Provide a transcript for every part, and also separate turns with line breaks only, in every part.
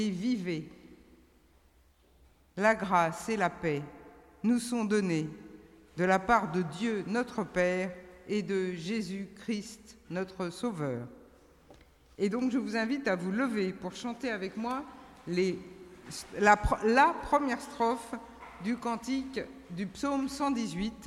et vivez. La grâce et la paix nous sont données de la part de Dieu notre Père et de Jésus-Christ notre Sauveur. Et donc je vous invite à vous lever pour chanter avec moi la première strophe du cantique du psaume 118.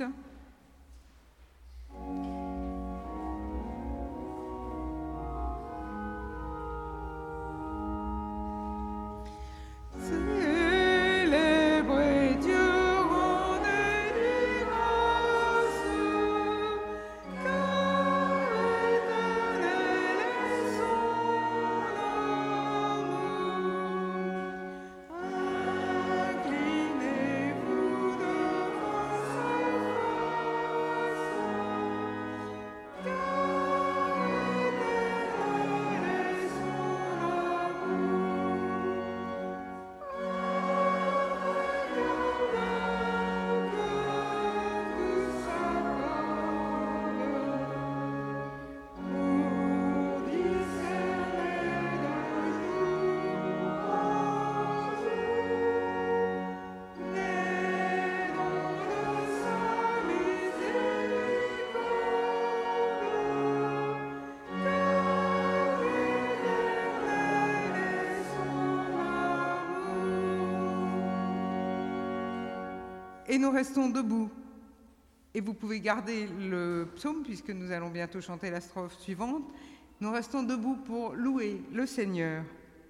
Et nous restons debout. Et vous pouvez garder le psaume puisque nous allons bientôt chanter la strophe suivante. Nous restons debout pour louer le Seigneur.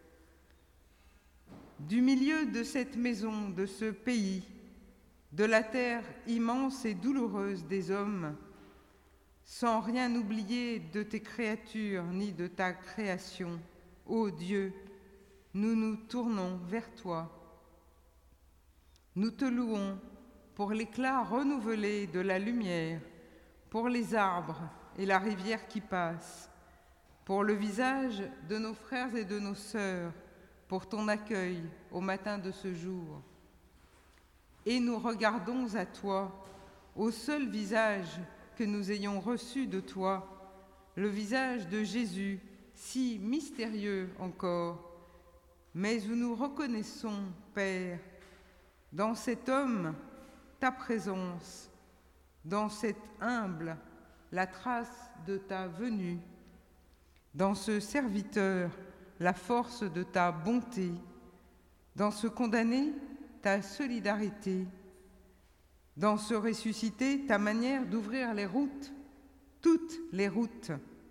Du milieu de cette maison, de ce pays, de la terre immense et douloureuse des hommes, sans rien oublier de tes créatures ni de ta création, ô Dieu, nous nous tournons vers toi. Nous te louons pour l'éclat renouvelé de la lumière, pour les arbres et la rivière qui passe, pour le visage de nos frères et de nos sœurs, pour ton accueil au matin de ce jour. Et nous regardons à toi, au seul visage que nous ayons reçu de toi, le visage de Jésus, si mystérieux encore, mais où nous reconnaissons, Père, dans cet homme, ta présence, dans cet humble, la trace de ta venue, dans ce serviteur, la force de ta bonté, dans ce condamné, ta solidarité, dans ce ressuscité, ta manière d'ouvrir les routes, toutes les routes.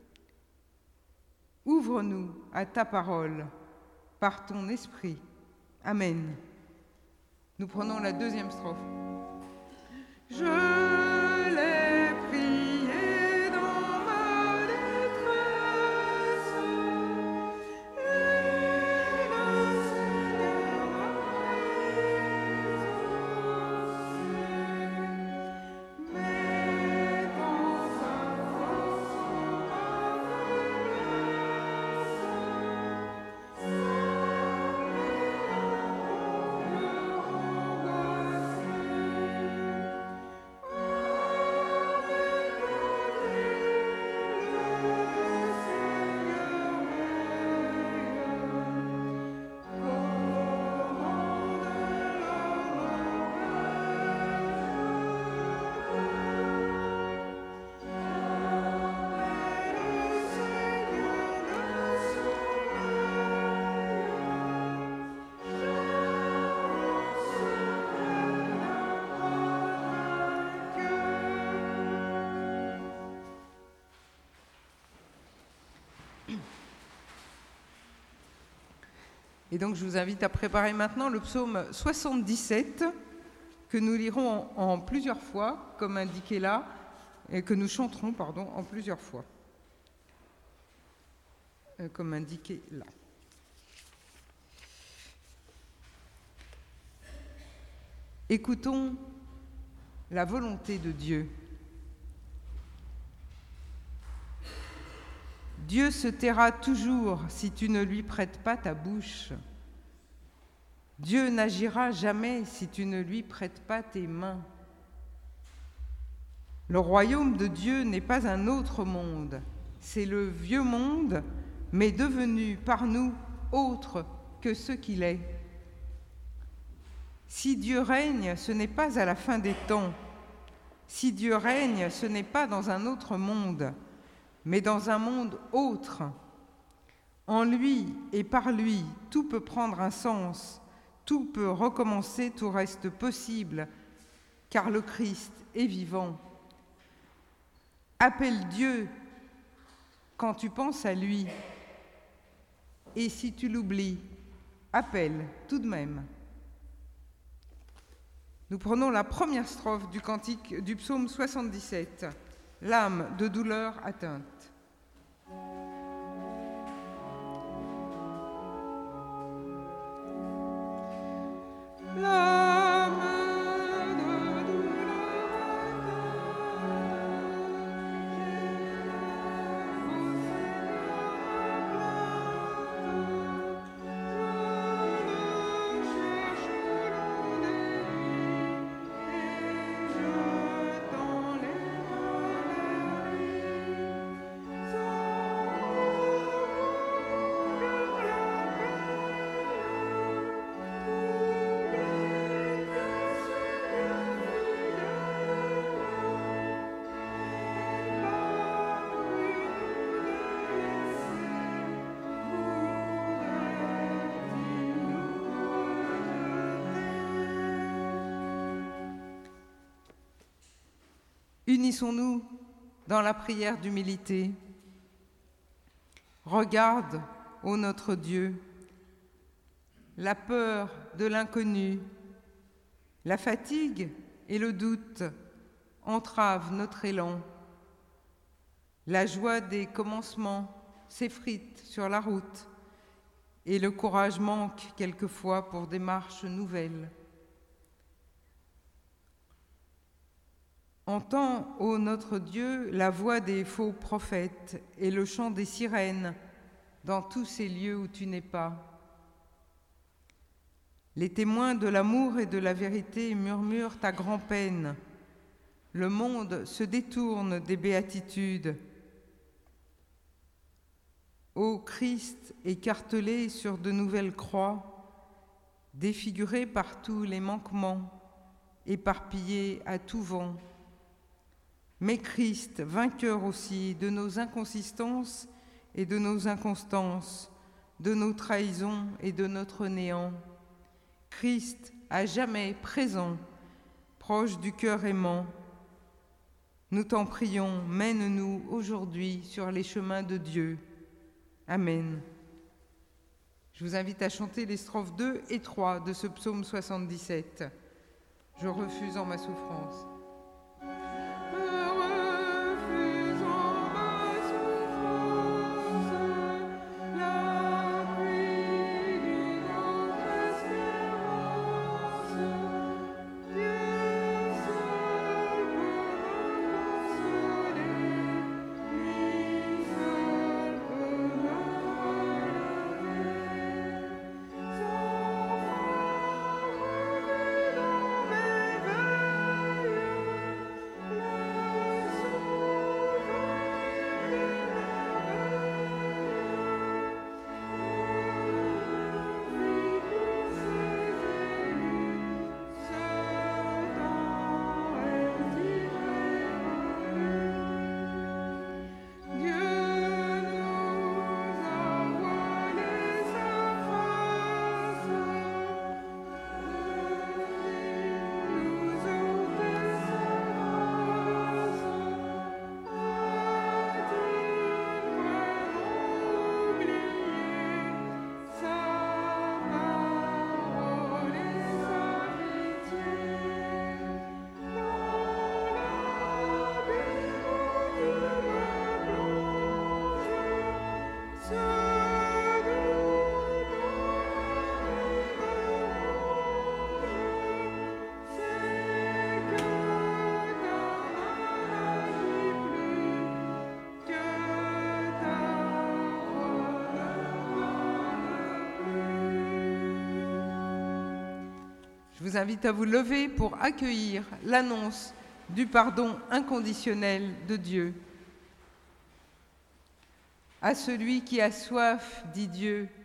Ouvre-nous à ta parole, par ton esprit. Amen. Nous prenons la deuxième strophe. Je l'ai prié dans ma détresse, et le Seigneur m'a exaucé. Mais dans sa force, ma Et donc je vous invite à préparer maintenant le psaume 77 que nous lirons en plusieurs fois, comme indiqué là, et que nous chanterons, en plusieurs fois, comme indiqué là. Écoutons la volonté de Dieu. Dieu se taira toujours si tu ne lui prêtes pas ta bouche. Dieu n'agira jamais si tu ne lui prêtes pas tes mains. Le royaume de Dieu n'est pas un autre monde, c'est le vieux monde, mais devenu par nous autre que ce qu'il est. Si Dieu règne, ce n'est pas à la fin des temps. Si Dieu règne, ce n'est pas dans un autre monde, mais dans un monde autre. En lui et par lui, tout peut prendre un sens, tout peut recommencer, tout reste possible, car le Christ est vivant. Appelle Dieu quand tu penses à lui, et si tu l'oublies, appelle tout de même. Nous prenons la première strophe du cantique du psaume 77, l'âme de douleur atteinte. Unissons-nous dans la prière d'humilité. Regarde, ô notre Dieu, la peur de l'inconnu, la fatigue et le doute entravent notre élan. La joie des commencements s'effrite sur la route et le courage manque quelquefois pour des marches nouvelles. Entends, ô notre Dieu, la voix des faux prophètes et le chant des sirènes dans tous ces lieux où tu n'es pas. Les témoins de l'amour et de la vérité murmurent à grand-peine. Le monde se détourne des béatitudes. Ô Christ, écartelé sur de nouvelles croix, défiguré par tous les manquements, éparpillé à tout vent, mais Christ, vainqueur aussi de nos inconsistances et de nos inconstances, de nos trahisons et de notre néant. Christ, à jamais présent, proche du cœur aimant. Nous t'en prions, mène-nous aujourd'hui sur les chemins de Dieu. Amen. Je vous invite à chanter les strophes 2 et 3 de ce psaume 77. Je refuse en ma souffrance. Je vous invite à vous lever pour accueillir l'annonce du pardon inconditionnel de Dieu. À celui qui a soif, dit Dieu,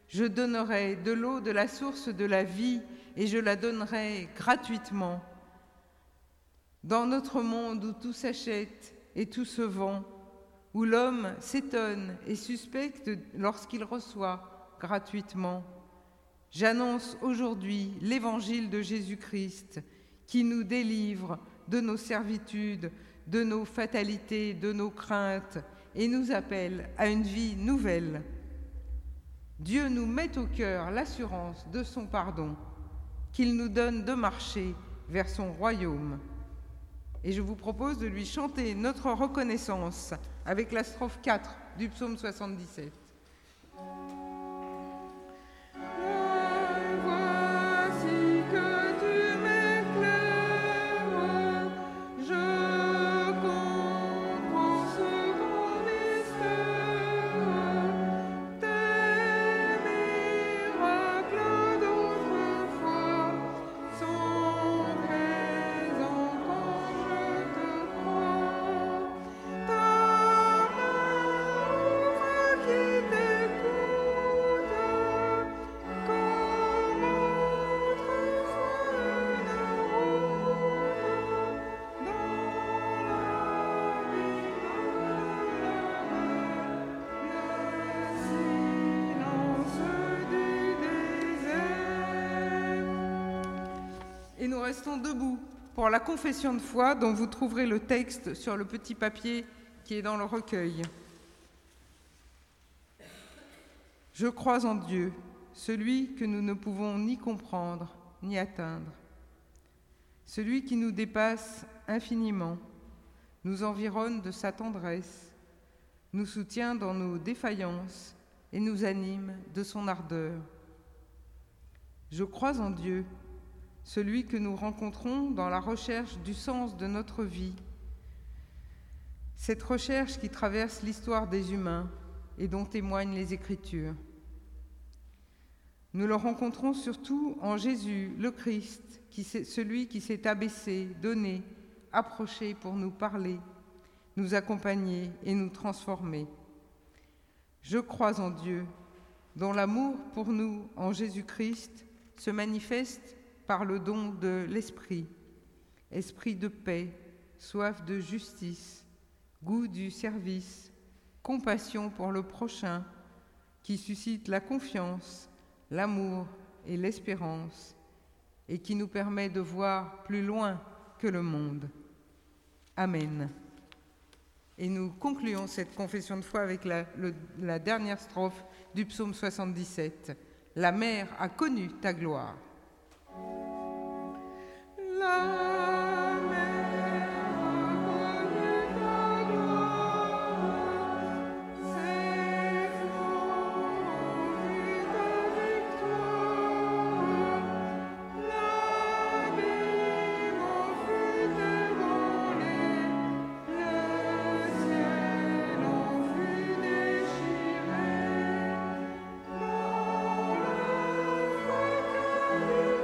Je donnerai de l'eau de la source de la vie et je la donnerai gratuitement. Dans notre monde où tout s'achète et tout se vend, où l'homme s'étonne et suspecte lorsqu'il reçoit gratuitement, j'annonce aujourd'hui l'évangile de Jésus-Christ qui nous délivre de nos servitudes, de nos fatalités, de nos craintes et nous appelle à une vie nouvelle. Dieu nous met au cœur l'assurance de son pardon, qu'il nous donne de marcher vers son royaume. Et je vous propose de lui chanter notre reconnaissance avec la strophe 4 du psaume 77. Et nous restons debout pour la confession de foi dont vous trouverez le texte sur le petit papier qui est dans le recueil. Je crois en Dieu, celui que nous ne pouvons ni comprendre ni atteindre, celui qui nous dépasse infiniment, nous environne de sa tendresse, nous soutient dans nos défaillances et nous anime de son ardeur. Je crois en Dieu, celui que nous rencontrons dans la recherche du sens de notre vie, cette recherche qui traverse l'histoire des humains et dont témoignent les Écritures. Nous le rencontrons surtout en Jésus, le Christ, celui qui s'est abaissé, donné, approché pour nous parler, nous accompagner et nous transformer. Je crois en Dieu, dont l'amour pour nous en Jésus-Christ se manifeste par le don de l'Esprit, esprit de paix, soif de justice, goût du service, compassion pour le prochain, qui suscite la confiance, l'amour et l'espérance, et qui nous permet de voir plus loin que le monde. Amen. Et nous concluons cette confession de foi avec la dernière strophe du psaume 77. La mer a connu ta gloire. La mer a connu ta gloire, ses flots ont vu ta victoire. L'abîme en fut ébranlé, le ciel en fut déchiré. Dans le fracas du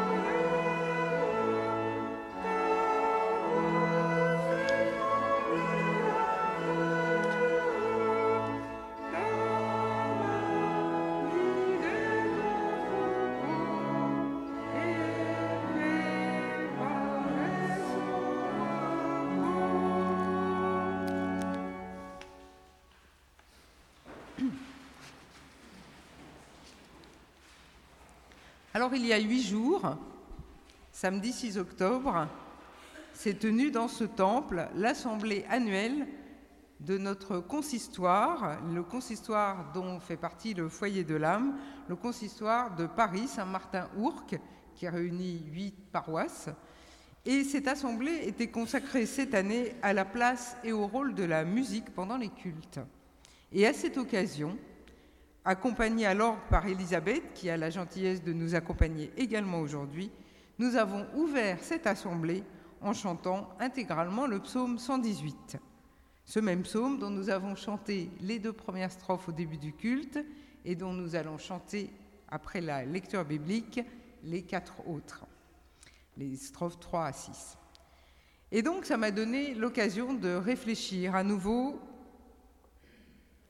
Alors, il y a 8 jours, samedi 6 octobre, s'est tenue dans ce temple l'assemblée annuelle de notre consistoire, le consistoire dont fait partie le foyer de l'âme, le consistoire de Paris, Saint-Martin-Ourcq, qui réunit 8 paroisses. Et cette assemblée était consacrée cette année à la place et au rôle de la musique pendant les cultes. Et à cette occasion, accompagnée à l'orgue par Elisabeth, qui a la gentillesse de nous accompagner également aujourd'hui, nous avons ouvert cette assemblée en chantant intégralement le psaume 118. Ce même psaume dont nous avons chanté les 2 premières strophes au début du culte et dont nous allons chanter, après la lecture biblique, les 4 autres, les strophes 3 à 6. Et donc, ça m'a donné l'occasion de réfléchir à nouveau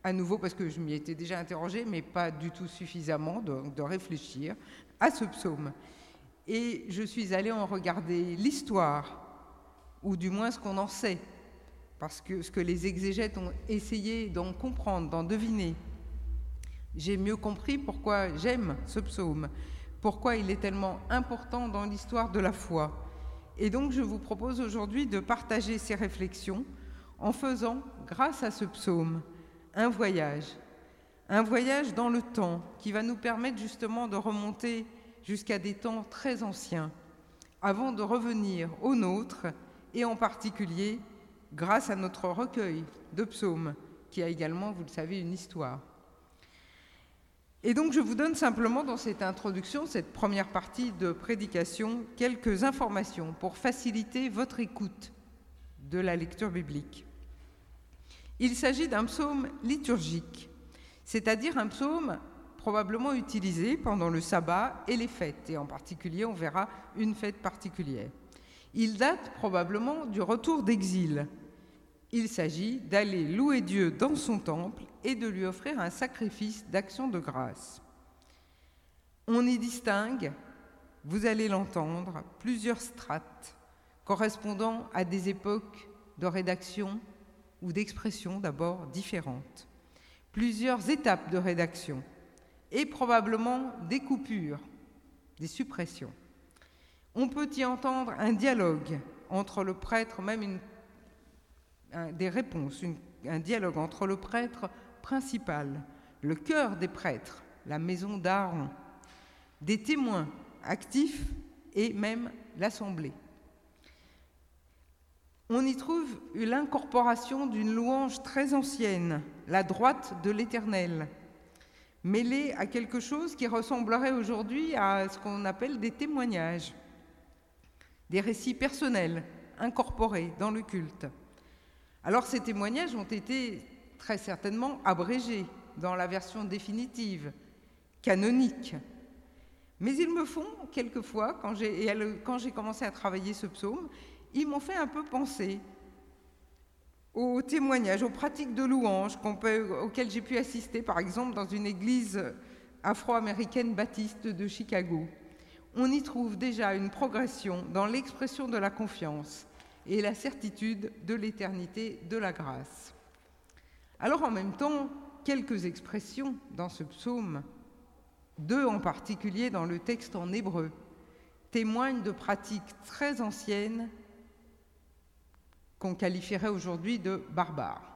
à nouveau parce que je m'y étais déjà interrogée, mais pas du tout suffisamment, de réfléchir à ce psaume. Et je suis allée en regarder l'histoire, ou du moins ce qu'on en sait, parce que ce que les exégètes ont essayé d'en comprendre, d'en deviner. J'ai mieux compris pourquoi j'aime ce psaume, pourquoi il est tellement important dans l'histoire de la foi. Et donc je vous propose aujourd'hui de partager ces réflexions en faisant, grâce à ce psaume, un voyage dans le temps qui va nous permettre justement de remonter jusqu'à des temps très anciens, avant de revenir aux nôtres, et en particulier grâce à notre recueil de psaumes, qui a également, vous le savez, une histoire. Et donc je vous donne simplement dans cette introduction, cette première partie de prédication, quelques informations pour faciliter votre écoute de la lecture biblique. Il s'agit d'un psaume liturgique, c'est-à-dire un psaume probablement utilisé pendant le sabbat et les fêtes, et en particulier, on verra une fête particulière. Il date probablement du retour d'exil. Il s'agit d'aller louer Dieu dans son temple et de lui offrir un sacrifice d'action de grâce. On y distingue, vous allez l'entendre, plusieurs strates correspondant à des époques de rédaction ou d'expression d'abord différentes, plusieurs étapes de rédaction et probablement des coupures, des suppressions. On peut y entendre un dialogue entre le prêtre, même des réponses, un dialogue entre le prêtre principal, le cœur des prêtres, la maison d'Aaron, des témoins actifs et même l'assemblée. On y trouve l'incorporation d'une louange très ancienne, la droite de l'Éternel, mêlée à quelque chose qui ressemblerait aujourd'hui à ce qu'on appelle des témoignages, des récits personnels incorporés dans le culte. Alors ces témoignages ont été très certainement abrégés dans la version définitive, canonique. Mais ils me font quelquefois, quand j'ai commencé à travailler ce psaume, ils m'ont fait un peu penser aux témoignages, aux pratiques de louange auxquelles j'ai pu assister, par exemple, dans une église afro-américaine baptiste de Chicago. On y trouve déjà une progression dans l'expression de la confiance et la certitude de l'éternité de la grâce. Alors en même temps, quelques expressions dans ce psaume, deux en particulier dans le texte en hébreu, témoignent de pratiques très anciennes qu'on qualifierait aujourd'hui de barbares.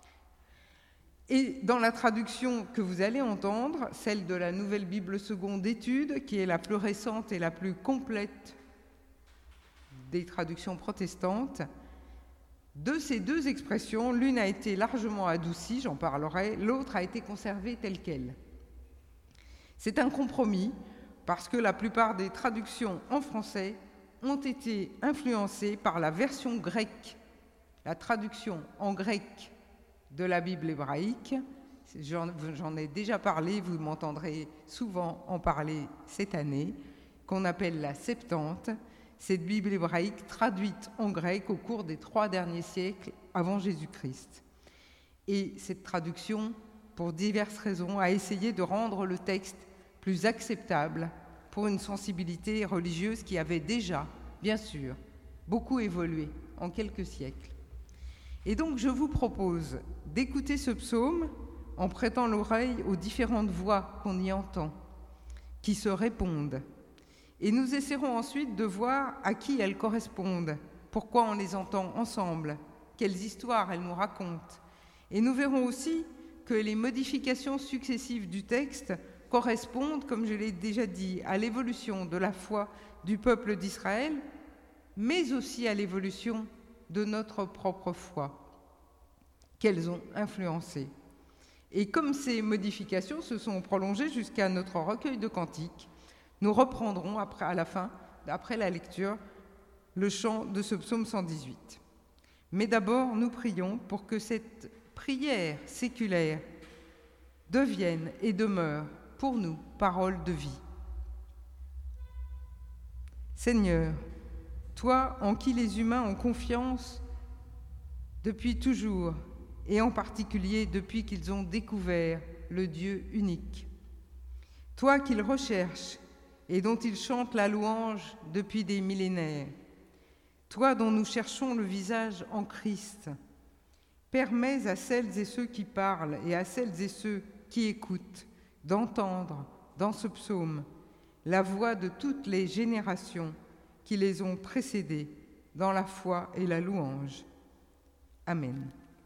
Et dans la traduction que vous allez entendre, celle de la Nouvelle Bible Seconde d'étude, qui est la plus récente et la plus complète des traductions protestantes, de ces deux expressions, l'une a été largement adoucie, j'en parlerai, l'autre a été conservée telle quelle. C'est un compromis parce que la plupart des traductions en français ont été influencées par la version grecque, la traduction en grec de la Bible hébraïque. J'en ai déjà parlé, vous m'entendrez souvent en parler cette année, qu'on appelle la Septante, cette Bible hébraïque traduite en grec au cours des 3 derniers siècles avant Jésus-Christ. Et cette traduction, pour diverses raisons, a essayé de rendre le texte plus acceptable pour une sensibilité religieuse qui avait déjà, bien sûr, beaucoup évolué en quelques siècles. Et donc je vous propose d'écouter ce psaume en prêtant l'oreille aux différentes voix qu'on y entend, qui se répondent. Et nous essaierons ensuite de voir à qui elles correspondent, pourquoi on les entend ensemble, quelles histoires elles nous racontent. Et nous verrons aussi que les modifications successives du texte correspondent, comme je l'ai déjà dit, à l'évolution de la foi du peuple d'Israël, mais aussi à l'évolution de notre propre foi, qu'elles ont influencé. Et comme ces modifications se sont prolongées jusqu'à notre recueil de cantiques, nous reprendrons à la fin, après la lecture, le chant de ce psaume 118. Mais d'abord, nous prions pour que cette prière séculaire devienne et demeure pour nous parole de vie. Seigneur, toi en qui les humains ont confiance depuis toujours et en particulier depuis qu'ils ont découvert le Dieu unique. Toi qu'ils recherchent et dont ils chantent la louange depuis des millénaires, toi dont nous cherchons le visage en Christ, permets à celles et ceux qui parlent et à celles et ceux qui écoutent d'entendre dans ce psaume la voix de toutes les générations qui les ont précédés dans la foi et la louange. Amen.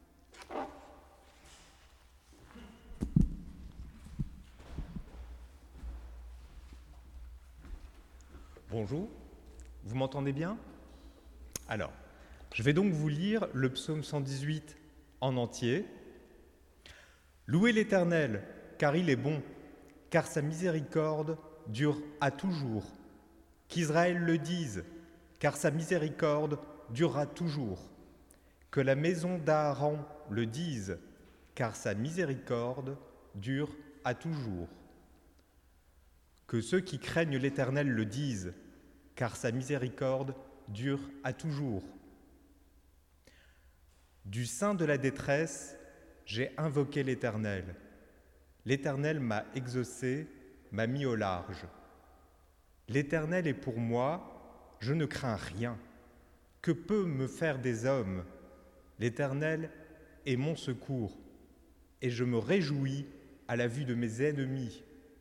Bonjour, vous m'entendez bien? Alors, je vais donc vous lire le psaume 118 en entier. Louez l'Éternel, car il est bon, car sa miséricorde dure à toujours. Qu'Israël le dise, car sa miséricorde durera toujours. Que la maison d'Aaron le dise, car sa miséricorde dure à toujours. Que ceux qui craignent l'Éternel le disent, car sa miséricorde dure à toujours. Du sein de la détresse, j'ai invoqué l'Éternel. L'Éternel m'a exaucé, m'a mis au large. L'Éternel est pour moi, je ne crains rien. Que peut me faire des hommes? L'Éternel est mon secours, et je me réjouis à la vue de mes ennemis.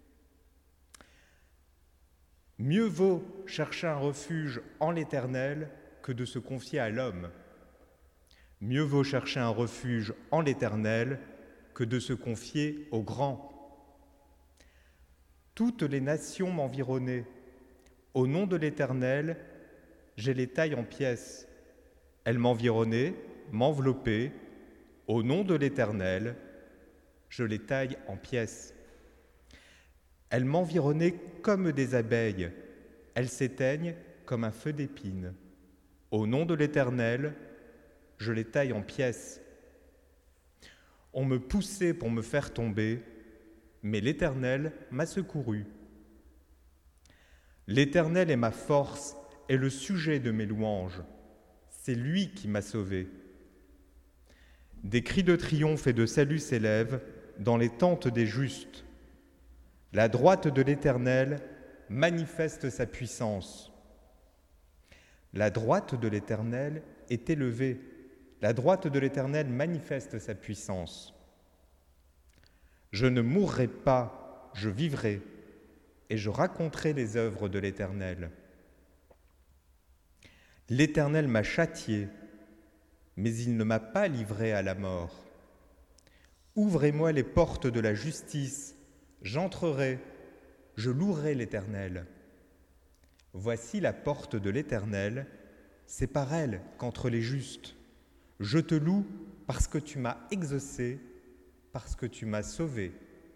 Mieux vaut chercher un refuge en l'Éternel que de se confier à l'homme. Mieux vaut chercher un refuge en l'Éternel que de se confier aux grands. Toutes les nations m'environnaient. Au nom de l'Éternel, j'ai les tailles en pièces. Elles m'environnaient, m'enveloppaient. Au nom de l'Éternel, je les taille en pièces. Elles m'environnaient comme des abeilles, elles s'éteignent comme un feu d'épine. Au nom de l'Éternel, je les taille en pièces. On me poussait pour me faire tomber, mais l'Éternel m'a secouru. L'Éternel est ma force et le sujet de mes louanges. C'est lui qui m'a sauvé. Des cris de triomphe et de salut s'élèvent dans les tentes des justes. La droite de l'Éternel manifeste sa puissance. La droite de l'Éternel est élevée. La droite de l'Éternel manifeste sa puissance. Je ne mourrai pas, je vivrai, et je raconterai les œuvres de l'Éternel. L'Éternel m'a châtié, mais il ne m'a pas livré à la mort. Ouvrez-moi les portes de la justice, j'entrerai, je louerai l'Éternel. Voici la porte de l'Éternel, c'est par elle qu'entrent les justes. Je te loue parce que tu m'as exaucé, parce que tu m'as sauvé.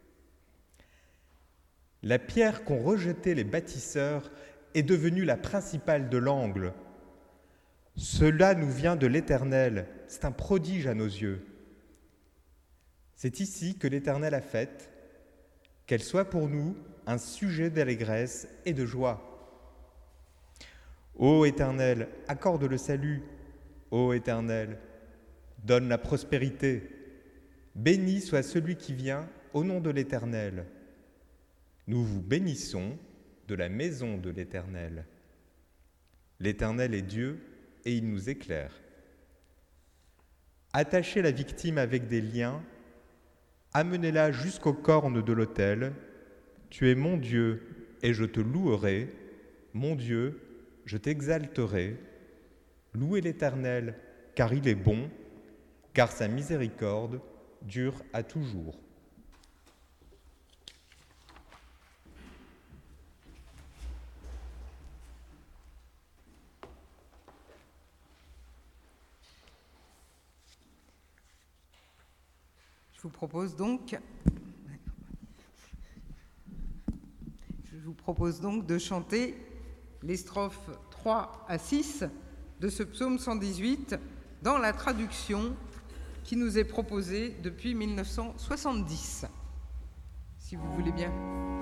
La pierre qu'ont rejetée les bâtisseurs est devenue la principale de l'angle. Cela nous vient de l'Éternel, c'est un prodige à nos yeux. C'est ici que l'Éternel a fait, qu'elle soit pour nous un sujet d'allégresse et de joie. Ô Éternel, accorde le salut. Ô Éternel, donne la prospérité. Béni soit celui qui vient au nom de l'Éternel. Nous vous bénissons de la maison de l'Éternel. L'Éternel est Dieu et il nous éclaire. Attachez la victime avec des liens, amenez-la jusqu'aux cornes de l'autel. Tu es mon Dieu et je te louerai. Mon Dieu, je t'exalterai. Louez l'Éternel, car il est bon, car sa miséricorde dure à toujours.
Je vous propose donc de chanter les strophes 3 à 6 de ce psaume 118 dans la traduction qui nous est proposée depuis 1970. Si vous voulez bien.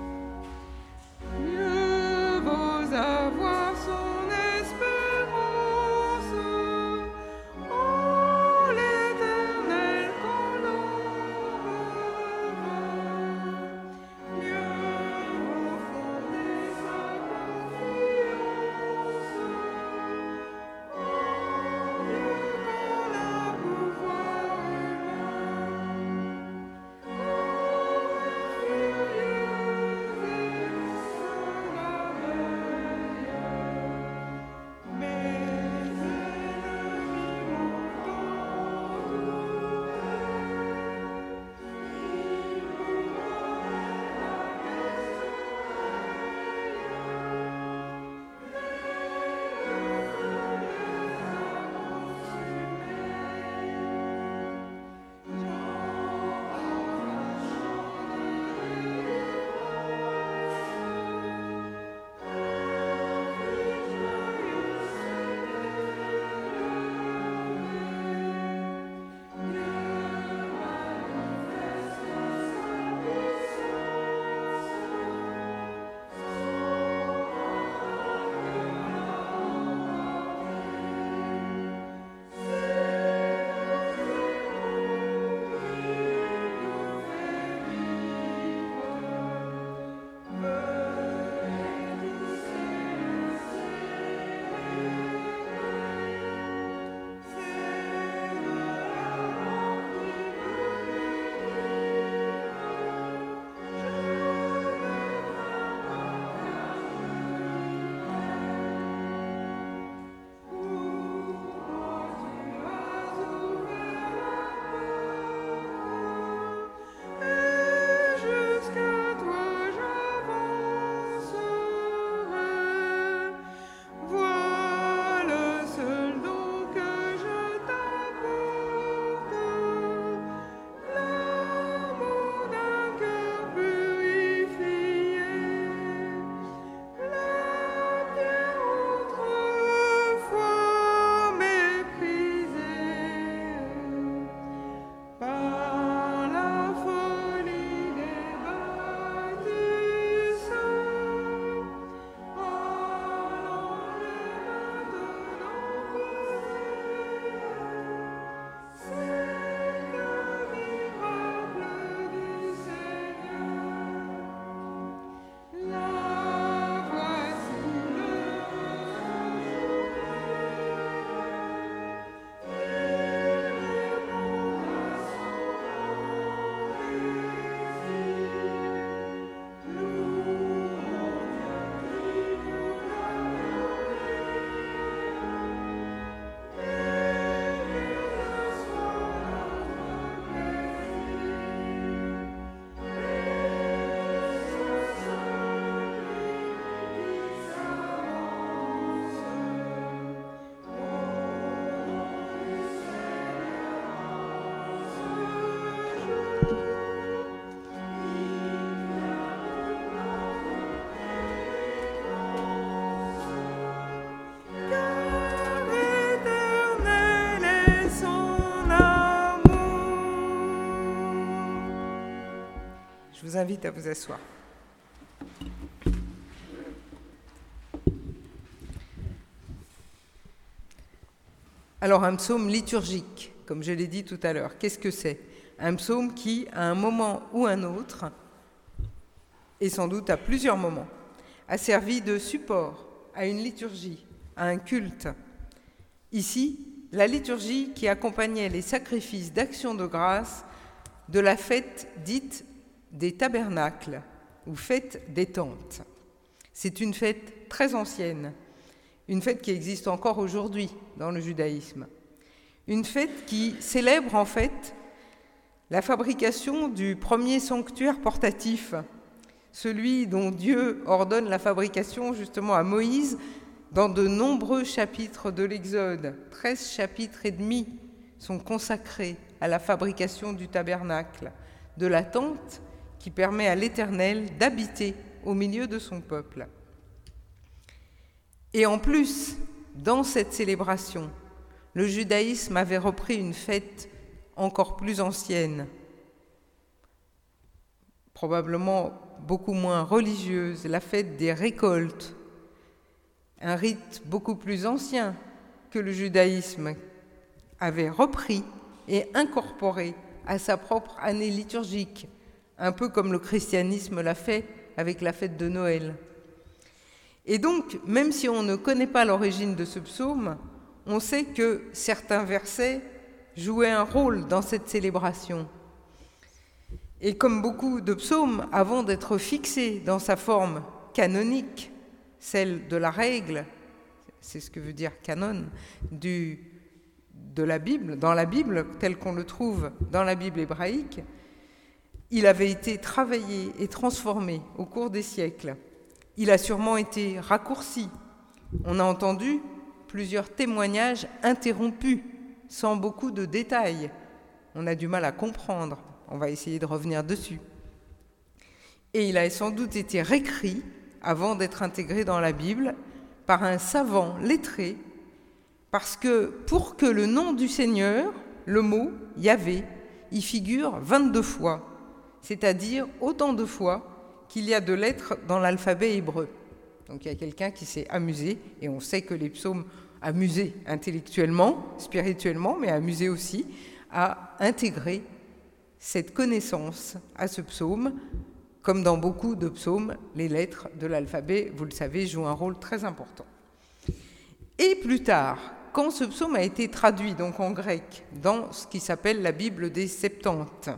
Mieux vaut avoir son espérance en l'Éternel qu'en vous invite à vous asseoir. Alors, un psaume liturgique, comme je l'ai dit tout à l'heure, qu'est-ce que c'est? Un psaume qui, à un moment ou un autre, et sans doute à plusieurs moments, a servi de support à une liturgie, à un culte. Ici, la liturgie qui accompagnait les sacrifices d'action de grâce de la fête dite des tabernacles, ou fête des tentes. C'est une fête très ancienne, une fête qui existe encore aujourd'hui dans le judaïsme. Une fête qui célèbre en fait la fabrication du premier sanctuaire portatif, celui dont Dieu ordonne la fabrication justement à Moïse dans de nombreux chapitres de l'Exode. 13 chapitres et demi sont consacrés à la fabrication du tabernacle, de la tente qui permet à l'Éternel d'habiter au milieu de son peuple. Et en plus, dans cette célébration, le judaïsme avait repris une fête encore plus ancienne, probablement beaucoup moins religieuse, la fête des récoltes, un rite beaucoup plus ancien que le judaïsme avait repris et incorporé à sa propre année liturgique, un peu comme le christianisme l'a fait avec la fête de Noël. Et donc, même si on ne connaît pas l'origine de ce psaume, on sait que certains versets jouaient un rôle dans cette célébration. Et comme beaucoup de psaumes, avant d'être fixés dans sa forme canonique, celle de la règle, c'est ce que veut dire canon, de la Bible, dans la Bible, tel qu'on le trouve dans la Bible hébraïque, il avait été travaillé et transformé au cours des siècles. Il a sûrement été raccourci. On a entendu plusieurs témoignages interrompus, sans beaucoup de détails. On a du mal à comprendre. On va essayer de revenir dessus. Et il a sans doute été réécrit avant d'être intégré dans la Bible par un savant lettré, parce que pour que le nom du Seigneur, le mot Yahvé, y figure 22 fois, c'est-à-dire autant de fois qu'il y a de lettres dans l'alphabet hébreu. Donc il y a quelqu'un qui s'est amusé, et on sait que les psaumes amusaient intellectuellement, spirituellement, mais amusaient aussi, à intégrer cette connaissance à ce psaume. Comme dans beaucoup de psaumes, les lettres de l'alphabet, vous le savez, jouent un rôle très important. Et plus tard, quand ce psaume a été traduit donc en grec dans ce qui s'appelle la Bible des Septante,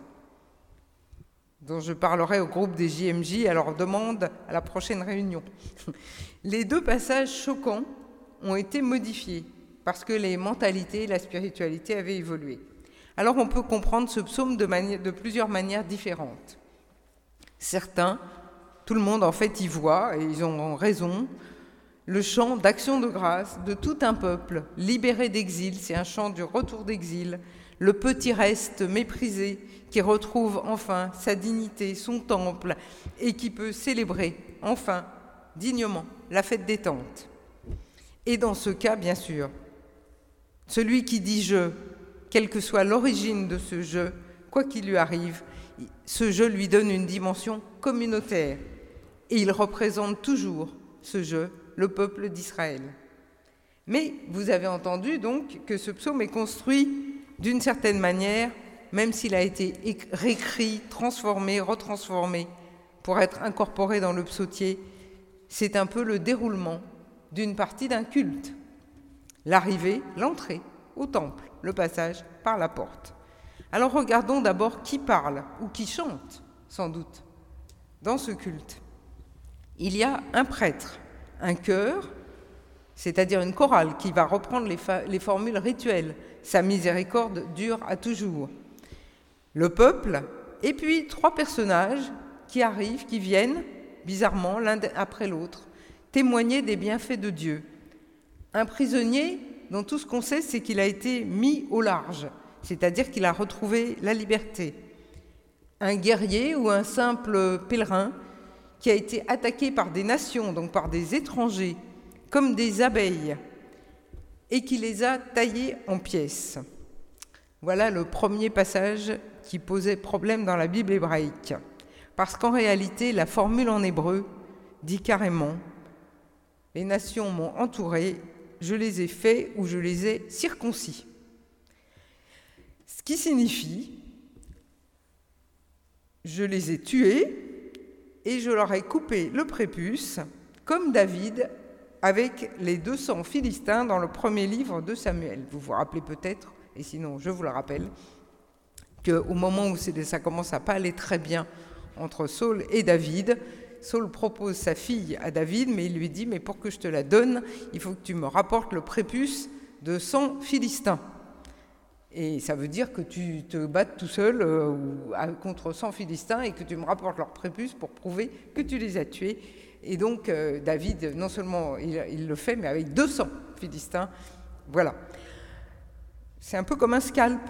dont je parlerai au groupe des JMJ à leur demande à la prochaine réunion, les deux passages choquants ont été modifiés parce que les mentalités et la spiritualité avaient évolué. Alors on peut comprendre ce psaume de plusieurs manières différentes. Certains, tout le monde en fait y voit, et ils ont raison, le chant d'action de grâce de tout un peuple libéré d'exil, c'est un chant du retour d'exil, le petit reste méprisé qui retrouve enfin sa dignité, son temple, et qui peut célébrer enfin dignement la fête des tentes. Et dans ce cas, bien sûr, celui qui dit « je », quelle que soit l'origine de ce « je », quoi qu'il lui arrive, ce « je » lui donne une dimension communautaire, et il représente toujours ce « je », le peuple d'Israël. Mais vous avez entendu donc que ce psaume est construit d'une certaine manière, même s'il a été réécrit, transformé, retransformé, pour être incorporé dans le psautier, c'est un peu le déroulement d'une partie d'un culte. L'arrivée, l'entrée au temple, le passage par la porte. Alors regardons d'abord qui parle, ou qui chante, sans doute, dans ce culte. Il y a un prêtre, un chœur, c'est-à-dire une chorale qui va reprendre les formules rituelles. Sa miséricorde dure à toujours. Le peuple, et puis 3 personnages qui arrivent, qui viennent, bizarrement, l'un après l'autre, témoigner des bienfaits de Dieu. Un prisonnier dont tout ce qu'on sait, c'est qu'il a été mis au large, c'est-à-dire qu'il a retrouvé la liberté. Un guerrier ou un simple pèlerin qui a été attaqué par des nations, donc par des étrangers, comme des abeilles, et qui les a taillés en pièces. Voilà le premier passage qui posait problème dans la Bible hébraïque. parce qu'en réalité, la formule en hébreu dit carrément « Les nations m'ont entouré, je les ai faits ou je les ai circoncis ». Ce qui signifie « Je les ai tués et je leur ai coupé le prépuce, comme David avec les 200 Philistins dans le premier livre de Samuel. » Vous vous rappelez peut-être, et sinon je vous le rappelle, qu'au moment où ça commence à pas aller très bien entre Saul et David, Saul propose sa fille à David, mais il lui dit « Mais pour que je te la donne, il faut que tu me rapportes le prépuce de 100 Philistins. » Et ça veut dire que tu te battes tout seul contre 100 Philistins et que tu me rapportes leur prépuce pour prouver que tu les as tués. Et donc David, non seulement il le fait, mais avec 200 Philistins. Voilà. C'est un peu comme un scalp.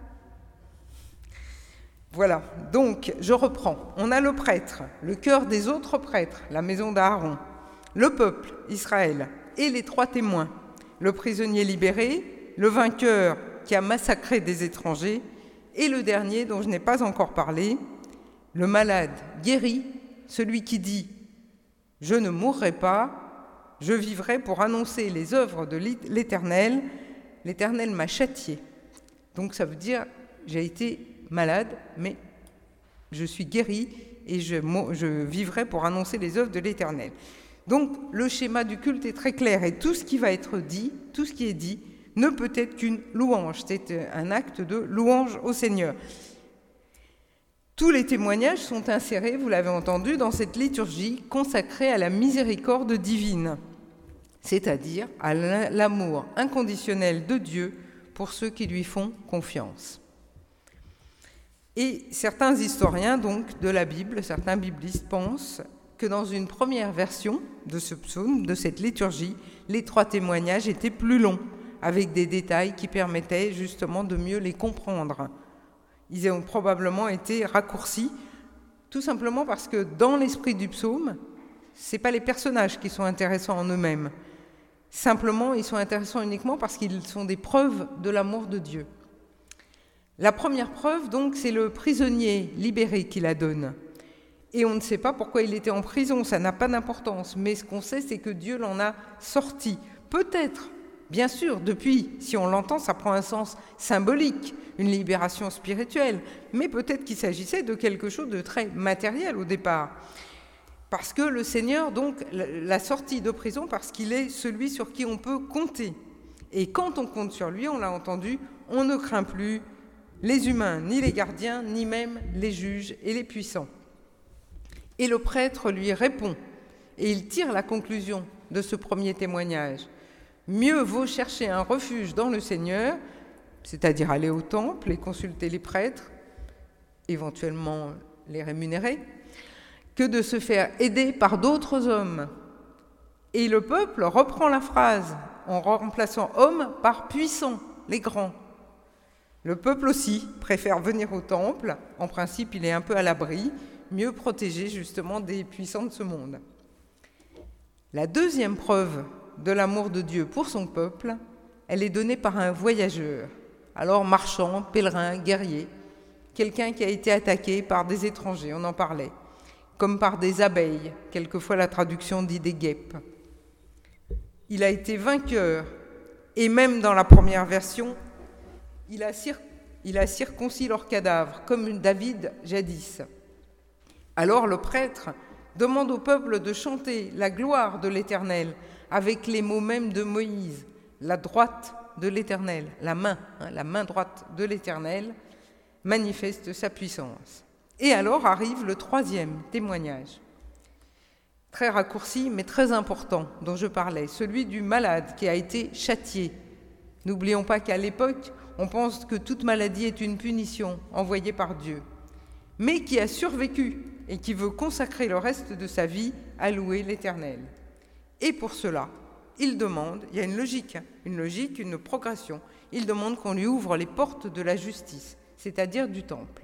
Voilà, donc je reprends. On a le prêtre, le cœur des autres prêtres, la maison d'Aaron, le peuple, Israël, et les 3 témoins, le prisonnier libéré, le vainqueur qui a massacré des étrangers, et le dernier dont je n'ai pas encore parlé, le malade guéri, celui qui dit « Je ne mourrai pas, je vivrai pour annoncer les œuvres de l'Éternel, l'Éternel m'a châtié. » Donc ça veut dire « J'ai été malade, mais je suis guéri et je vivrai pour annoncer les œuvres de l'Éternel. » Donc le schéma du culte est très clair et tout ce qui va être dit, tout ce qui est dit, ne peut être qu'une louange. C'est un acte de louange au Seigneur. Tous les témoignages sont insérés, vous l'avez entendu, dans cette liturgie consacrée à la miséricorde divine, c'est-à-dire à l'amour inconditionnel de Dieu pour ceux qui lui font confiance. Et certains historiens donc de la Bible, certains biblistes pensent que dans une première version de ce psaume, de cette liturgie, les 3 témoignages étaient plus longs, avec des détails qui permettaient justement de mieux les comprendre. Ils ont probablement été raccourcis, tout simplement parce que dans l'esprit du psaume, ce n'est pas les personnages qui sont intéressants en eux-mêmes. Simplement, ils sont intéressants uniquement parce qu'ils sont des preuves de l'amour de Dieu. La première preuve, donc, c'est le prisonnier libéré qui la donne. Et on ne sait pas pourquoi il était en prison, ça n'a pas d'importance. Mais ce qu'on sait, c'est que Dieu l'en a sorti. Peut-être, bien sûr, depuis, si on l'entend, ça prend un sens symbolique, une libération spirituelle. Mais peut-être qu'il s'agissait de quelque chose de très matériel au départ. Parce que le Seigneur, donc, l'a sorti de prison parce qu'il est celui sur qui on peut compter. Et quand on compte sur lui, on l'a entendu, on ne craint plus les humains, ni les gardiens, ni même les juges et les puissants. Et le prêtre lui répond, et il tire la conclusion de ce premier témoignage. Mieux vaut chercher un refuge dans le Seigneur, c'est-à-dire aller au temple et consulter les prêtres, éventuellement les rémunérer, que de se faire aider par d'autres hommes. Et le peuple reprend la phrase en remplaçant homme par puissant, les grands. Le peuple aussi préfère venir au temple. En principe, il est un peu à l'abri, mieux protégé justement des puissants de ce monde. La deuxième preuve de l'amour de Dieu pour son peuple, elle est donnée par un voyageur, alors marchand, pèlerin, guerrier, quelqu'un qui a été attaqué par des étrangers, on en parlait, comme par des abeilles, quelquefois la traduction dit des guêpes. Il a été vainqueur, et même dans la première version, il a circoncis leurs cadavres, comme David jadis. Alors le prêtre demande au peuple de chanter la gloire de l'Éternel avec les mots mêmes de Moïse, la droite de l'Éternel, la main droite de l'Éternel manifeste sa puissance. Et alors arrive le 3e témoignage, très raccourci mais très important, dont je parlais, celui du malade qui a été châtié. N'oublions pas qu'à l'époque, on pense que toute maladie est une punition envoyée par Dieu, mais qui a survécu et qui veut consacrer le reste de sa vie à louer l'Éternel. Et pour cela, il demande, il y a une logique, une progression, il demande qu'on lui ouvre les portes de la justice, c'est-à-dire du temple.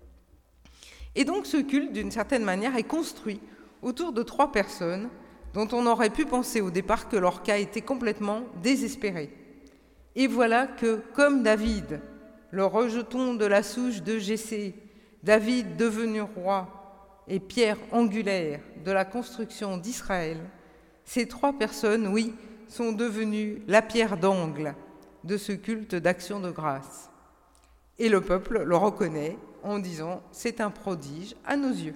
Et donc ce culte, d'une certaine manière, est construit autour de 3 personnes dont on aurait pu penser au départ que leur cas était complètement désespéré. Et voilà que, comme David, le rejeton de la souche de Jessé, David devenu roi, et pierre angulaire de la construction d'Israël, ces 3 personnes, oui, sont devenues la pierre d'angle de ce culte d'action de grâce. Et le peuple le reconnaît en disant « c'est un prodige à nos yeux ».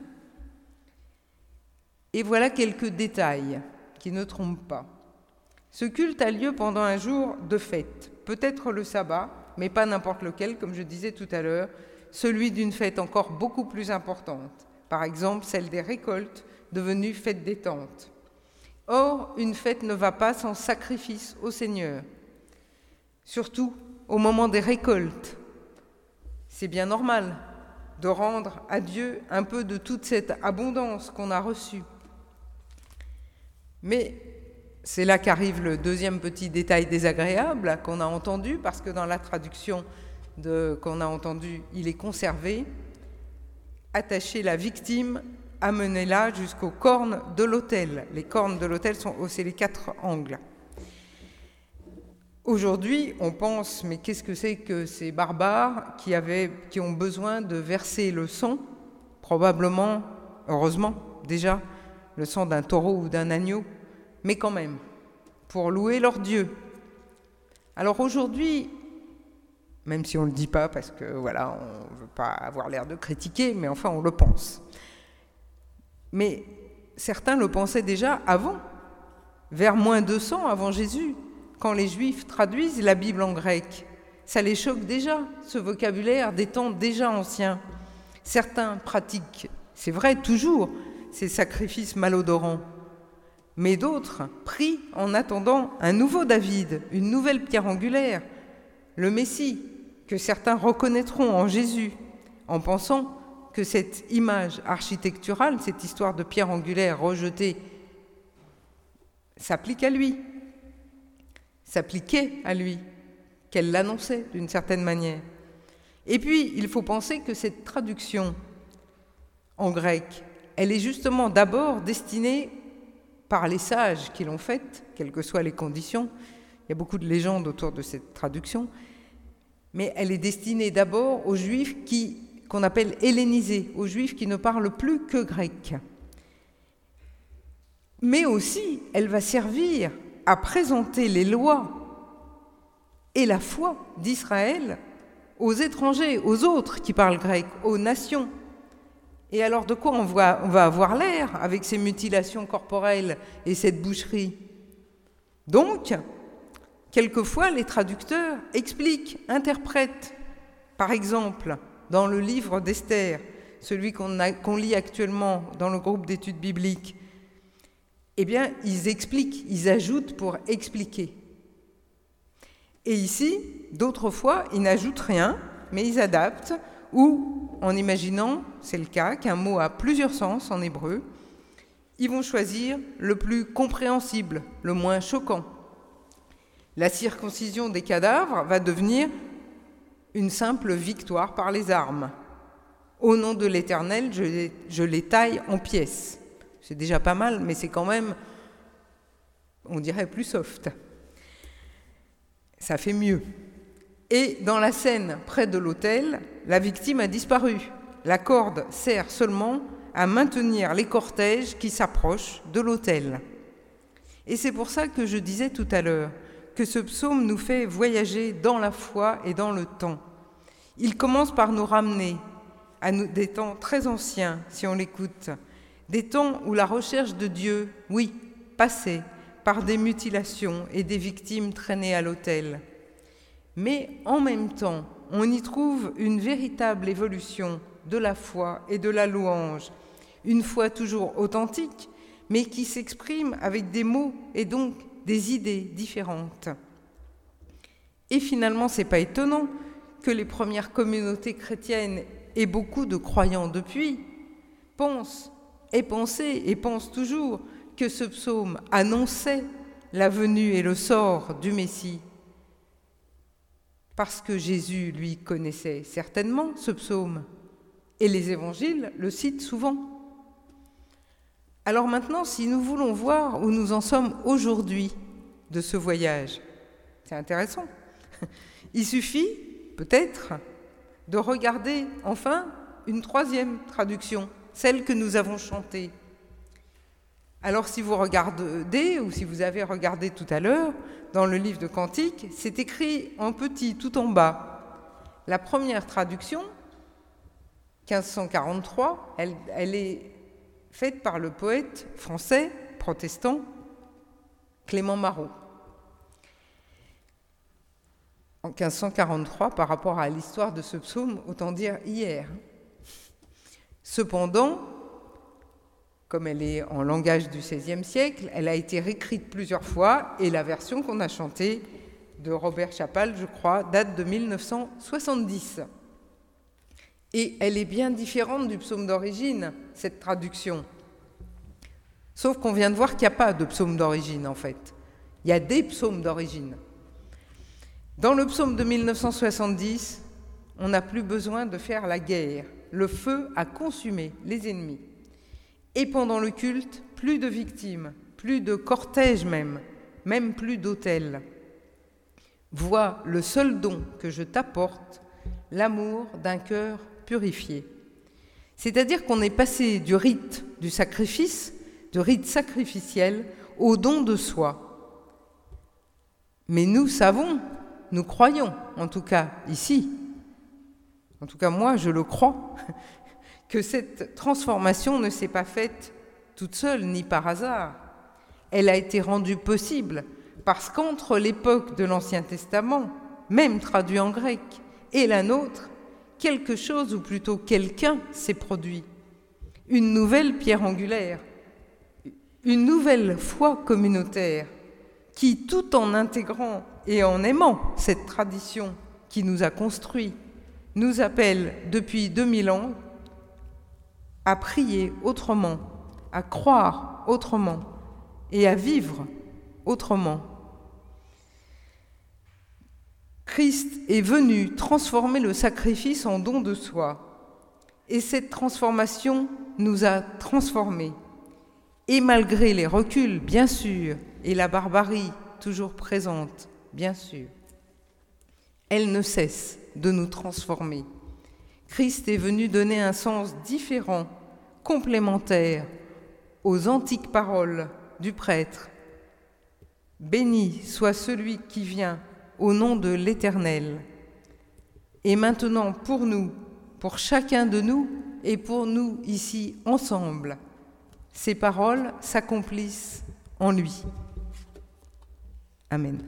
Et voilà quelques détails qui ne trompent pas. Ce culte a lieu pendant un jour de fête, peut-être le sabbat, mais pas n'importe lequel, comme je disais tout à l'heure, celui d'une fête encore beaucoup plus importante, par exemple celle des récoltes, devenue fête des tentes. Or, une fête ne va pas sans sacrifice au Seigneur, surtout au moment des récoltes. C'est bien normal de rendre à Dieu un peu de toute cette abondance qu'on a reçue. Mais c'est là qu'arrive le deuxième petit détail désagréable qu'on a entendu, parce que dans la traduction qu'on a entendue, il est conservé. Attacher la victime, amenez-la jusqu'aux cornes de l'autel. Les cornes de l'autel, c'est les 4 angles. Aujourd'hui, on pense, mais qu'est-ce que c'est que ces barbares qui ont besoin de verser le sang, probablement, heureusement déjà, le sang d'un taureau ou d'un agneau, mais quand même, pour louer leur Dieu. Alors aujourd'hui, même si on ne le dit pas parce que voilà, on ne veut pas avoir l'air de critiquer, mais enfin on le pense. Mais certains le pensaient déjà avant, vers moins 200 avant Jésus, quand les Juifs traduisent la Bible en grec. Ça les choque déjà, ce vocabulaire des temps déjà anciens. Certains pratiquent, c'est vrai toujours, ces sacrifices malodorants. Mais d'autres prient en attendant un nouveau David, une nouvelle pierre angulaire, le Messie, que certains reconnaîtront en Jésus, en pensant que cette image architecturale, cette histoire de pierre angulaire rejetée, s'applique à lui, s'appliquait à lui, qu'elle l'annonçait d'une certaine manière. Et puis, il faut penser que cette traduction en grec, elle est justement d'abord destinée par les sages qui l'ont faite, quelles que soient les conditions. Il y a beaucoup de légendes autour de cette traduction, mais elle est destinée d'abord aux Juifs qu'on appelle hellénisés, aux Juifs qui ne parlent plus que grec. Mais aussi, elle va servir à présenter les lois et la foi d'Israël aux étrangers, aux autres qui parlent grec, aux nations. Et alors de quoi on va avoir l'air avec ces mutilations corporelles et cette boucherie? Donc, quelquefois, les traducteurs expliquent, interprètent. Par exemple, dans le livre d'Esther, celui qu'on lit actuellement dans le groupe d'études bibliques, eh bien, ils expliquent, ils ajoutent pour expliquer. Et ici, d'autres fois, ils n'ajoutent rien, mais ils adaptent, ou, en imaginant, c'est le cas, qu'un mot a plusieurs sens en hébreu, ils vont choisir le plus compréhensible, le moins choquant. La circoncision des cadavres va devenir une simple victoire par les armes. Au nom de l'Éternel, je les taille en pièces. C'est déjà pas mal, mais c'est quand même, on dirait, plus soft. Ça fait mieux. Et dans la scène près de l'autel, la victime a disparu. La corde sert seulement à maintenir les cortèges qui s'approchent de l'autel. Et c'est pour ça que je disais tout à l'heure que ce psaume nous fait voyager dans la foi et dans le temps. Il commence par nous ramener à des temps très anciens, si on l'écoute, des temps où la recherche de Dieu, oui, passait par des mutilations et des victimes traînées à l'autel. Mais en même temps, on y trouve une véritable évolution de la foi et de la louange, une foi toujours authentique, mais qui s'exprime avec des mots et donc des idées différentes. Et finalement, ce n'est pas étonnant que les premières communautés chrétiennes et beaucoup de croyants depuis pensent et pensaient et pensent toujours que ce psaume annonçait la venue et le sort du Messie. Parce que Jésus, lui, connaissait certainement ce psaume, et les évangiles le citent souvent. Alors maintenant, si nous voulons voir où nous en sommes aujourd'hui de ce voyage, c'est intéressant. Il suffit, peut-être, de regarder enfin une troisième traduction, celle que nous avons chantée. Alors si vous regardez, ou si vous avez regardé tout à l'heure, dans le livre de Cantiques, c'est écrit en petit, tout en bas. La première traduction, 1543, elle est faite par le poète français, protestant, Clément Marot. En 1543, par rapport à l'histoire de ce psaume, autant dire hier. Cependant, comme elle est en langage du XVIe siècle, elle a été réécrite plusieurs fois et la version qu'on a chantée de Robert Chapal, je crois, date de 1970. Et elle est bien différente du psaume d'origine, cette traduction. Sauf qu'on vient de voir qu'il n'y a pas de psaume d'origine, en fait. Il y a des psaumes d'origine. Dans le psaume de 1970, on n'a plus besoin de faire la guerre. Le feu a consumé les ennemis. Et pendant le culte, plus de victimes, plus de cortèges même plus d'autels. Vois le seul don que je t'apporte, l'amour d'un cœur purifié. C'est-à-dire qu'on est passé du rite du sacrifice, du rite sacrificiel, au don de soi. Mais nous savons, nous croyons, en tout cas ici, en tout cas moi je le crois, que cette transformation ne s'est pas faite toute seule ni par hasard. Elle a été rendue possible parce qu'entre l'époque de l'Ancien Testament, même traduit en grec, et la nôtre, quelque chose, ou plutôt quelqu'un, s'est produit. Une nouvelle pierre angulaire, une nouvelle foi communautaire qui, tout en intégrant et en aimant cette tradition qui nous a construits, nous appelle depuis 2000 ans à prier autrement, à croire autrement et à vivre autrement. Christ est venu transformer le sacrifice en don de soi, et cette transformation nous a transformés. Et malgré les reculs, bien sûr, et la barbarie toujours présente, bien sûr, elle ne cesse de nous transformer. Christ est venu donner un sens différent, complémentaire aux antiques paroles du prêtre. Béni soit celui qui vient au nom de l'Éternel. Et maintenant, pour nous, pour chacun de nous et pour nous ici ensemble, ces paroles s'accomplissent en lui. Amen.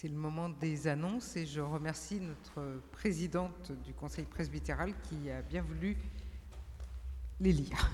C'est le moment des annonces et je remercie notre présidente du Conseil presbytéral qui a bien voulu les lire.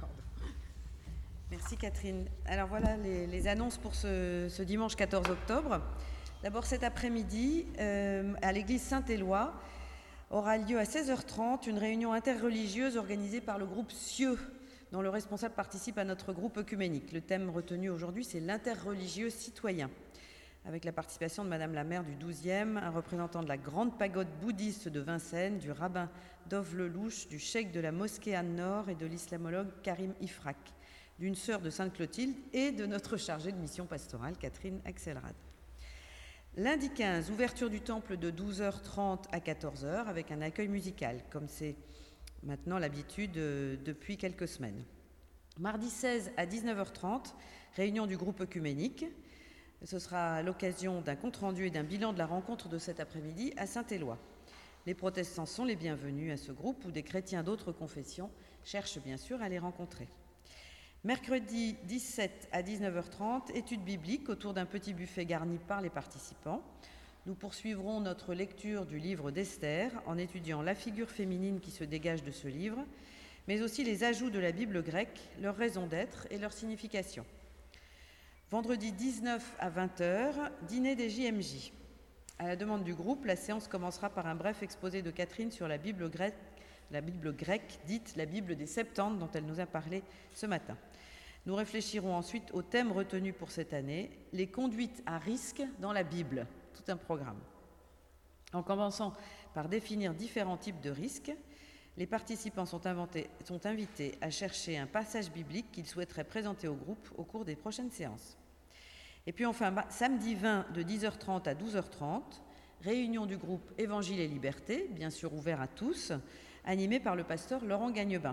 Merci Catherine. Alors voilà les annonces pour ce dimanche 14 octobre. D'abord cet après-midi, à l'église Saint-Éloi, aura lieu à 16h30 une réunion interreligieuse organisée par le groupe Cieux, dont le responsable participe à notre groupe œcuménique. Le thème retenu aujourd'hui, c'est l'interreligieux citoyen, avec la participation de Madame la maire du 12e, un représentant de la grande pagode bouddhiste de Vincennes, du rabbin Dov Lelouch, du cheikh de la mosquée Anne-Nord et de l'islamologue Karim Ifrak, d'une sœur de Sainte-Clotilde et de notre chargée de mission pastorale, Catherine Axelrad. Lundi 15, ouverture du temple de 12h30 à 14h avec un accueil musical, comme c'est maintenant l'habitude depuis quelques semaines. Mardi 16 à 19h30, réunion du groupe œcuménique. Ce sera l'occasion d'un compte-rendu et d'un bilan de la rencontre de cet après-midi à Saint-Éloi. Les protestants sont les bienvenus à ce groupe où des chrétiens d'autres confessions cherchent bien sûr à les rencontrer. Mercredi 17 à 19h30, étude biblique autour d'un petit buffet garni par les participants. Nous poursuivrons notre lecture du livre d'Esther en étudiant la figure féminine qui se dégage de ce livre, mais aussi les ajouts de la Bible grecque, leur raison d'être et leur signification. Vendredi 19 à 20h, dîner des JMJ. À la demande du groupe, la séance commencera par un bref exposé de Catherine sur la Bible grecque, dite la Bible des Septante, dont elle nous a parlé ce matin. Nous réfléchirons ensuite au thème retenu pour cette année, les conduites à risque dans la Bible, tout un programme. En commençant par définir différents types de risques, les participants sont invités à chercher un passage biblique qu'ils souhaiteraient présenter au groupe au cours des prochaines séances. Et puis enfin, samedi 20 de 10h30 à 12h30, réunion du groupe Évangile et Liberté, bien sûr ouvert à tous, animé par le pasteur Laurent Gagnebin.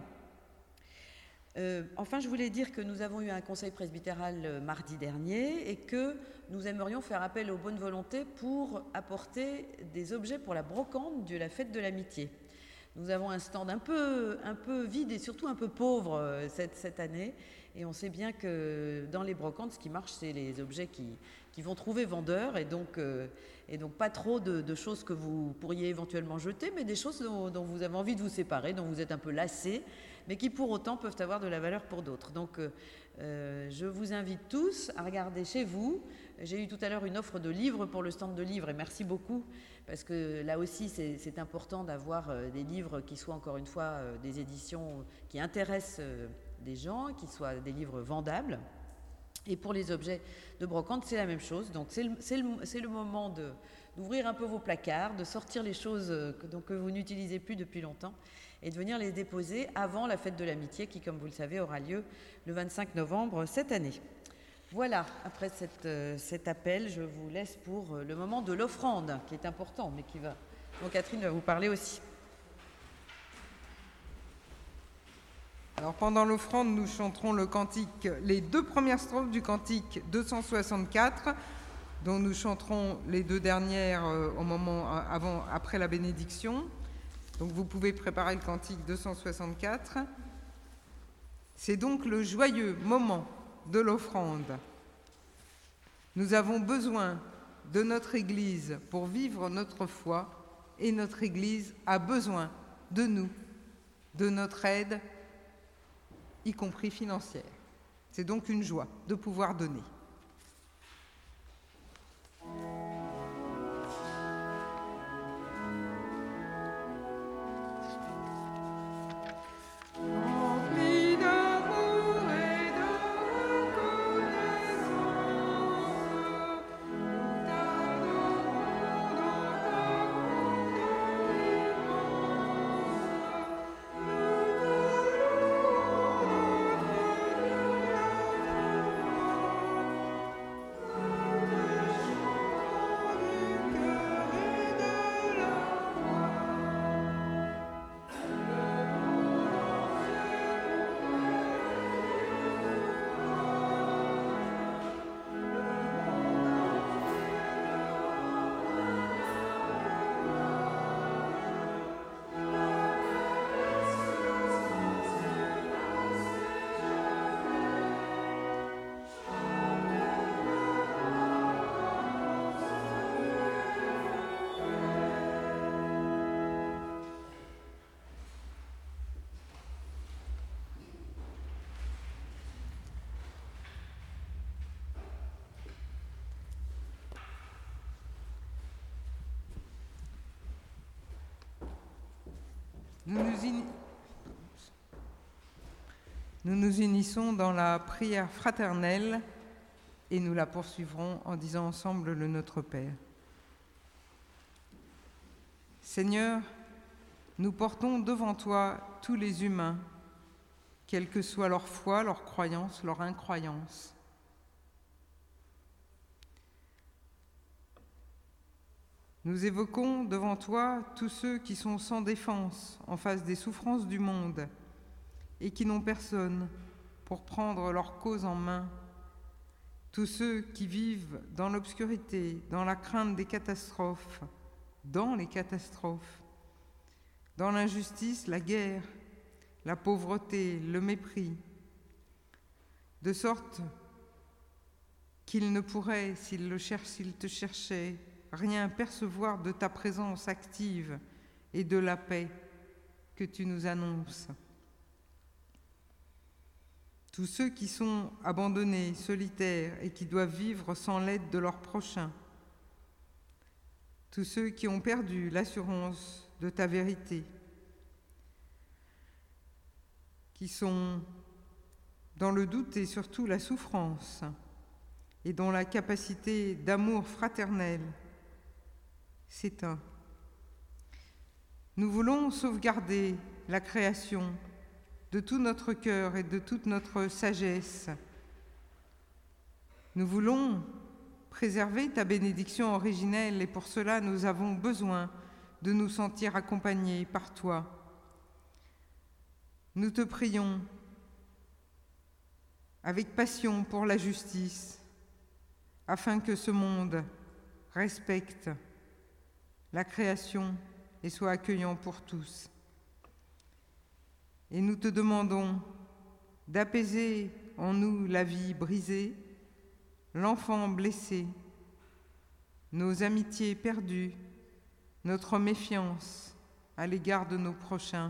Enfin, je voulais dire que nous avons eu un conseil presbytéral mardi dernier et que nous aimerions faire appel aux bonnes volontés pour apporter des objets pour la brocante de la fête de l'amitié. Nous avons un stand un peu vide et surtout un peu pauvre cette année. Et on sait bien que dans les brocantes, ce qui marche, c'est les objets qui vont trouver vendeur. Et donc pas trop de choses que vous pourriez éventuellement jeter, mais des choses dont vous avez envie de vous séparer, dont vous êtes un peu lassés, mais qui pour autant peuvent avoir de la valeur pour d'autres. Donc je vous invite tous à regarder chez vous. J'ai eu tout à l'heure une offre de livres pour le stand de livres, et merci beaucoup, parce que là aussi c'est important d'avoir des livres qui soient encore une fois des éditions qui intéressent des gens, qui soient des livres vendables. Et pour les objets de brocante, c'est la même chose. Donc c'est le moment d'ouvrir un peu vos placards, de sortir les choses que vous n'utilisez plus depuis longtemps et de venir les déposer avant la fête de l'amitié qui, comme vous le savez, aura lieu le 25 novembre cette année. Voilà, après cet appel, je vous laisse pour le moment de l'offrande, qui est important, mais dont Catherine va vous parler aussi.
Alors pendant l'offrande, nous chanterons le cantique, les 2 premières strophes du cantique 264, dont nous chanterons les 2 dernières après la bénédiction. Donc vous pouvez préparer le cantique 264. C'est donc le joyeux moment de l'offrande. Nous avons besoin de notre Église pour vivre notre foi et notre Église a besoin de nous, de notre aide, y compris financière. C'est donc une joie de pouvoir donner. Nous nous unissons dans la prière fraternelle et nous la poursuivrons en disant ensemble le Notre Père. Seigneur, nous portons devant toi tous les humains, quelle que soit leur foi, leur croyance, leur incroyance. Nous évoquons devant toi tous ceux qui sont sans défense en face des souffrances du monde et qui n'ont personne pour prendre leur cause en main. Tous ceux qui vivent dans l'obscurité, dans la crainte des catastrophes, dans les catastrophes, dans l'injustice, la guerre, la pauvreté, le mépris, de sorte qu'ils ne pourraient, s'ils te cherchaient, rien percevoir de ta présence active et de la paix que tu nous annonces. Tous ceux qui sont abandonnés, solitaires et qui doivent vivre sans l'aide de leurs prochains. Tous ceux qui ont perdu l'assurance de ta vérité, qui sont dans le doute et surtout la souffrance, et dont la capacité d'amour fraternel s'éteint. Nous voulons sauvegarder la création de tout notre cœur et de toute notre sagesse. Nous voulons préserver ta bénédiction originelle et pour cela nous avons besoin de nous sentir accompagnés par toi. Nous te prions avec passion pour la justice, afin que ce monde respecte la création et soit accueillant pour tous. Et nous te demandons d'apaiser en nous la vie brisée, l'enfant blessé, nos amitiés perdues, notre méfiance à l'égard de nos prochains.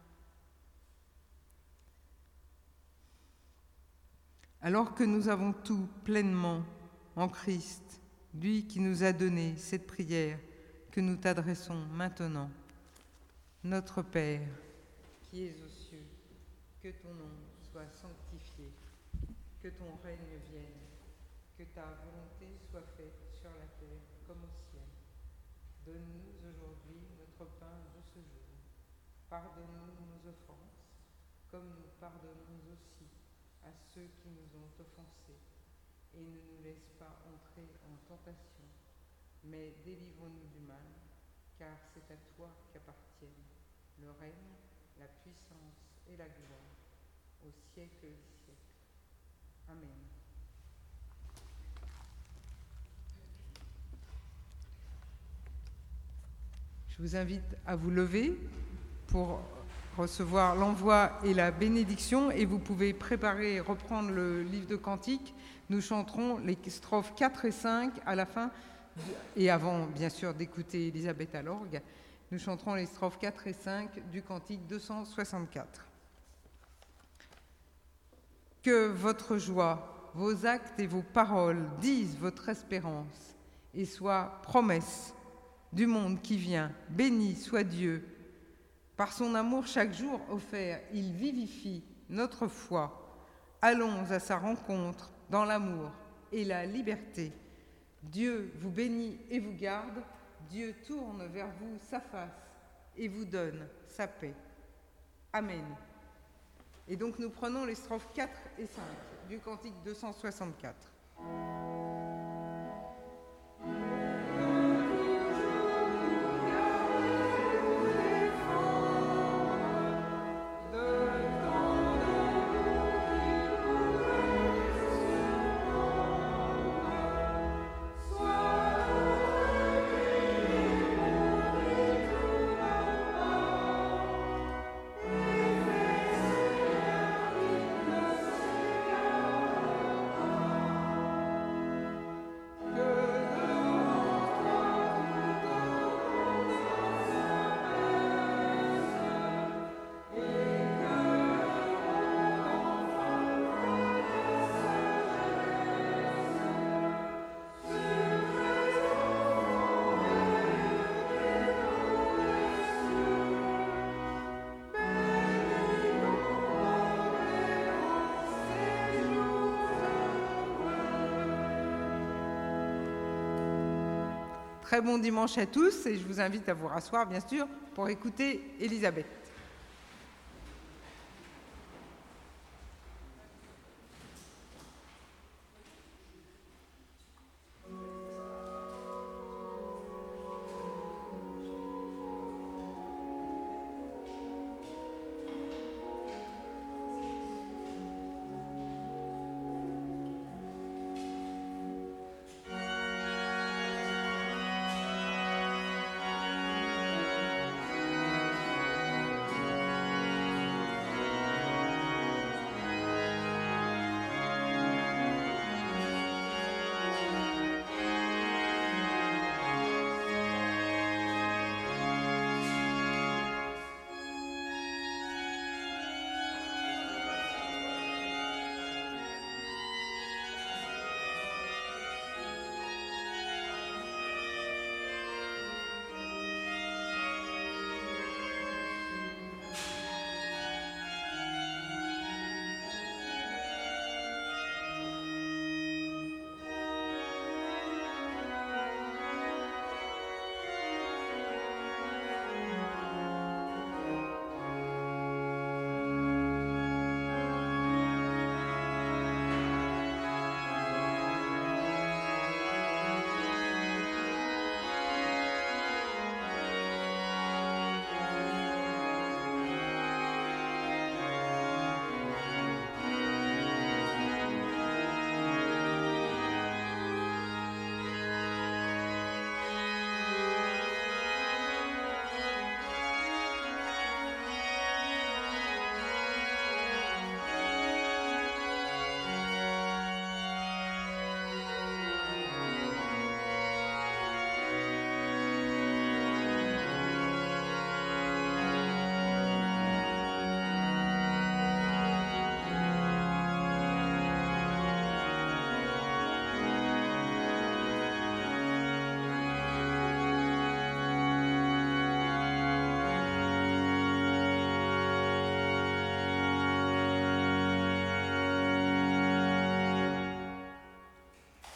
Alors que nous avons tout pleinement en Christ, lui qui nous a donné cette prière que nous t'adressons maintenant. Notre Père, qui es aux cieux, que ton nom soit sanctifié, que ton règne vienne, que ta volonté soit faite sur la terre comme au ciel. Donne-nous aujourd'hui notre pain de ce jour. Pardonne-nous nos offenses, comme nous pardonnons aussi à ceux qui nous ont offensés. Et ne nous laisse pas entrer en tentation, mais délivre-nous du mal, car c'est à toi qu'appartiennent le règne, la puissance et la gloire, au siècle des siècles. Amen. Je vous invite à vous lever pour recevoir l'envoi et la bénédiction, et vous pouvez préparer et reprendre le livre de Cantiques. Nous chanterons les strophes 4 et 5 à la fin, et avant bien sûr d'écouter Elisabeth à l'orgue, nous chanterons les strophes 4 et 5 du Cantique 264. Que votre joie, vos actes et vos paroles disent votre espérance et soient promesse du monde qui vient. Béni soit Dieu. Par son amour chaque jour offert, il vivifie notre foi. Allons à sa rencontre dans l'amour et la liberté. Dieu vous bénit et vous garde. Dieu tourne vers vous sa face et vous donne sa paix. Amen. Et donc nous prenons les strophes 4 et 5 du Cantique 264. très bon dimanche à tous et je vous invite à vous rasseoir, bien sûr, pour écouter Élisabeth.